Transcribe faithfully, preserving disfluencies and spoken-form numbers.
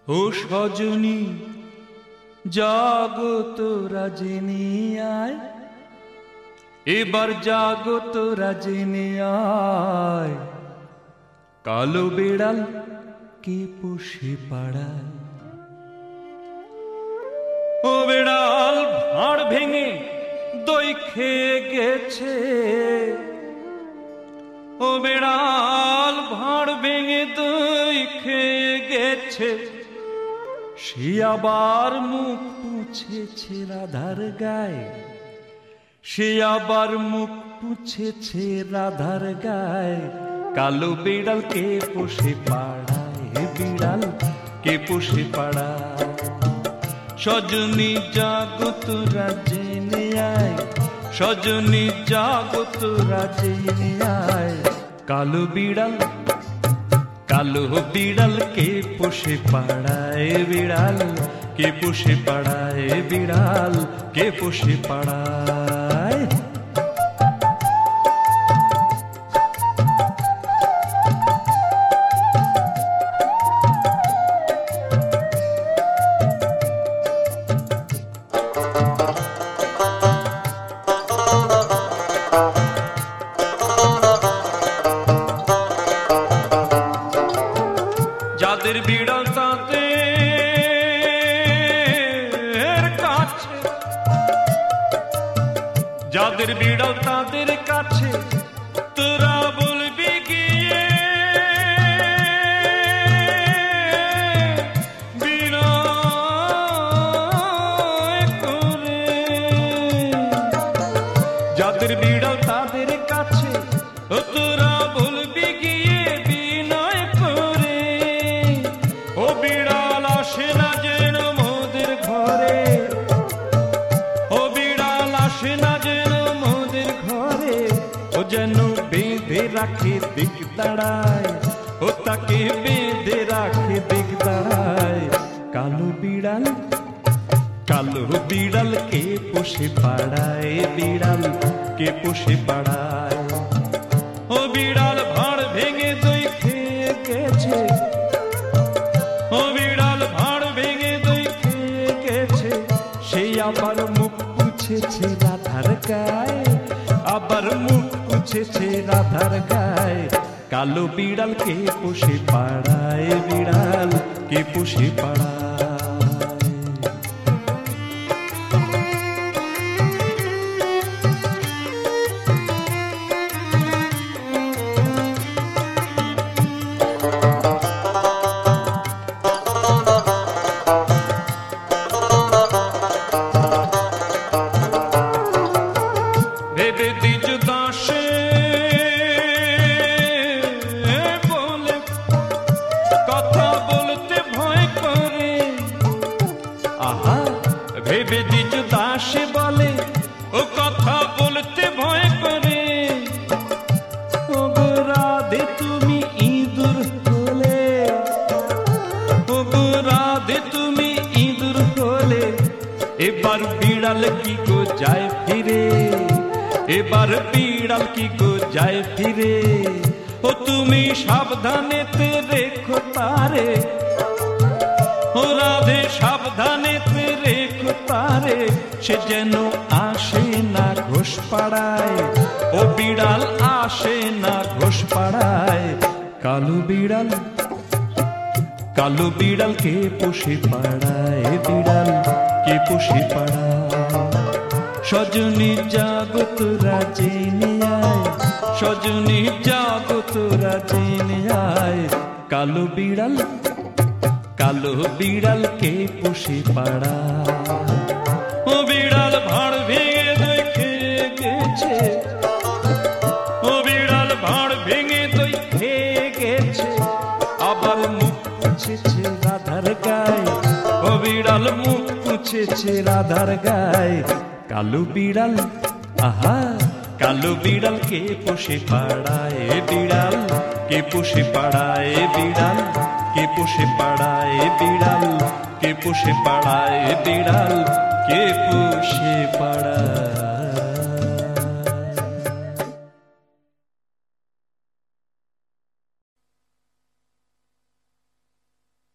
ও সজনী জাগো তোরা জেনে আয়, এবার জাগো তোরা জেনে আয়, কালো বেড়াল কে পোষে পাড়ায়। ও বেড়াল ভাঁড় ভেঙে দই খেয়ে গেছে, ও বেড়াল ভাঁড় ভেঙে দই খেয়ে গেছে, সে আবার মুখ পুছেছে রাধার গায়ে, সে আবার মুখ পুছেছে রাধার গায়ে। কালো বিড়াল কে পোষে পাড়ায়, বিড়াল কে পোষে পাড়ায়। সজনী জাগো তোরা জেনে আয়, সজনী জাগো তোরা জেনে আয়, কালো বিড়াল কালো বিড়াল কে পোষে পাড়ায়, বিড়াল কে পোষে পাড়ায়, বিড়াল কে পোষে পাড়ায়। যাদের বিড়াল তাদের কাছে, যাদের বিড়াল তাদের কাছে তোরা বলবি গিয়ে, বিনয় করে। যাদের বিড়াল তাদের কাছে তোরা বলবি গিয়ে বিনয় করে। ও বিড়াল আসে না যেন মোদের ঘরে, ও বিড়াল আসে না যেন মোদের ঘরে, ও যেন বেঁধে রাখে দিক দাঁড়ায়, ও তাকে বেঁধে রাখে দিক দাঁড়ায়। কালো বিড়াল কালো বিড়াল কে পোষে পাড়ায়, বিড়াল কে পোষে পাড়ায়। ও বিড়াল ভাঁড় ভেঙে দই খেয়ে গেছে, ও বিড়াল ভাঁড় ভেঙে দই খেয়ে গেছে, সেই আবার মুখ পুছেছে রাধার গায়ে, আবার মুখ পুছেছে রাধার গায়ে। কালো বিড়াল কে পোষে পাড়ায়, বিড়াল কে পোষে পাড়ায়। ভেবে দ্বিজ দাসে বলে কথা বলতে ভয় করে, আহা ভেবে দ্বিজ দাসে বলে ও কথা বলতে ভয় করে। ও গো রাধে তুমি ইঁদুর হলে, ও গো রাধে তুমি ইঁদুর হলে, এবার বিড়াল কি গো যায় ফিরে, এবার বিড়াল কি গো যায় ফিরে। ও তুমি সাবধানেতে রেখো তারে, ও রাধে সাবধানেতে রেখো তারে, সে যেন আসে না ঘোষ পাড়ায়, ও বিড়াল আসে না ঘোষ পাড়ায়। কালো বিড়াল কালো বিড়াল কে পোষে পাড়ায়, বিড়াল কে পোষে পাড়ায়। সজনী জাগো তোরা জেনে আয়, সজনী জাগো তোরা জেনে আয়, কালো বিড়াল কালো বিড়াল কে পোষে পাড়ায়। ও বিড়াল ভাঁড় ভেঙে দই খেয়ে গেছে, ও বিড়াল ভাঁড় ভেঙে দই খেয়ে গেছে, আবার মুখ পুছেছে রাধার গায়ে, ও বিড়াল মুখ পুছেছে রাধার গায়ে। কালো বিড়াল আহা কালো বিড়াল কে পোষে পাড়ায়, বিড়াল কে পোষে পাড়ায়, বিড়াল কে পোষে পাড়ায়, বিড়াল কে পোষে পাড়ায়, বিড়াল কে পোষে পাড়ায়।